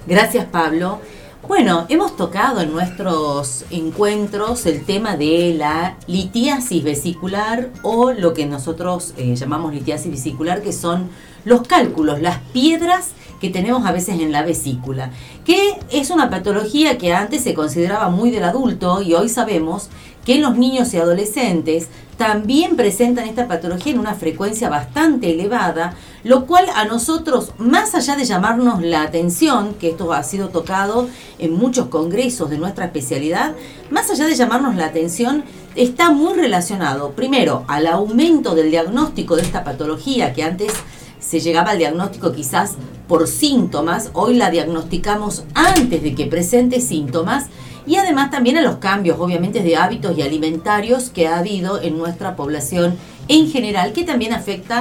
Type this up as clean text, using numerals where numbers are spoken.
Gracias, Pablo. Bueno, hemos tocado en nuestros encuentros el tema de la litiasis vesicular o lo que nosotros llamamos litiasis vesicular, que son los cálculos, las piedras que tenemos a veces en la vesícula, que es una patología que antes se consideraba muy del adulto y hoy sabemos que en los niños y adolescentes también presentan esta patología en una frecuencia bastante elevada, lo cual a nosotros, más allá de llamarnos la atención, que esto ha sido tocado en muchos congresos de nuestra especialidad, más allá de llamarnos la atención, está muy relacionado, primero, al aumento del diagnóstico de esta patología, que antes se llegaba al diagnóstico quizás por síntomas, hoy la diagnosticamos antes de que presente síntomas, y además también a los cambios, obviamente, de hábitos y alimentarios que ha habido en nuestra población en general, que también afecta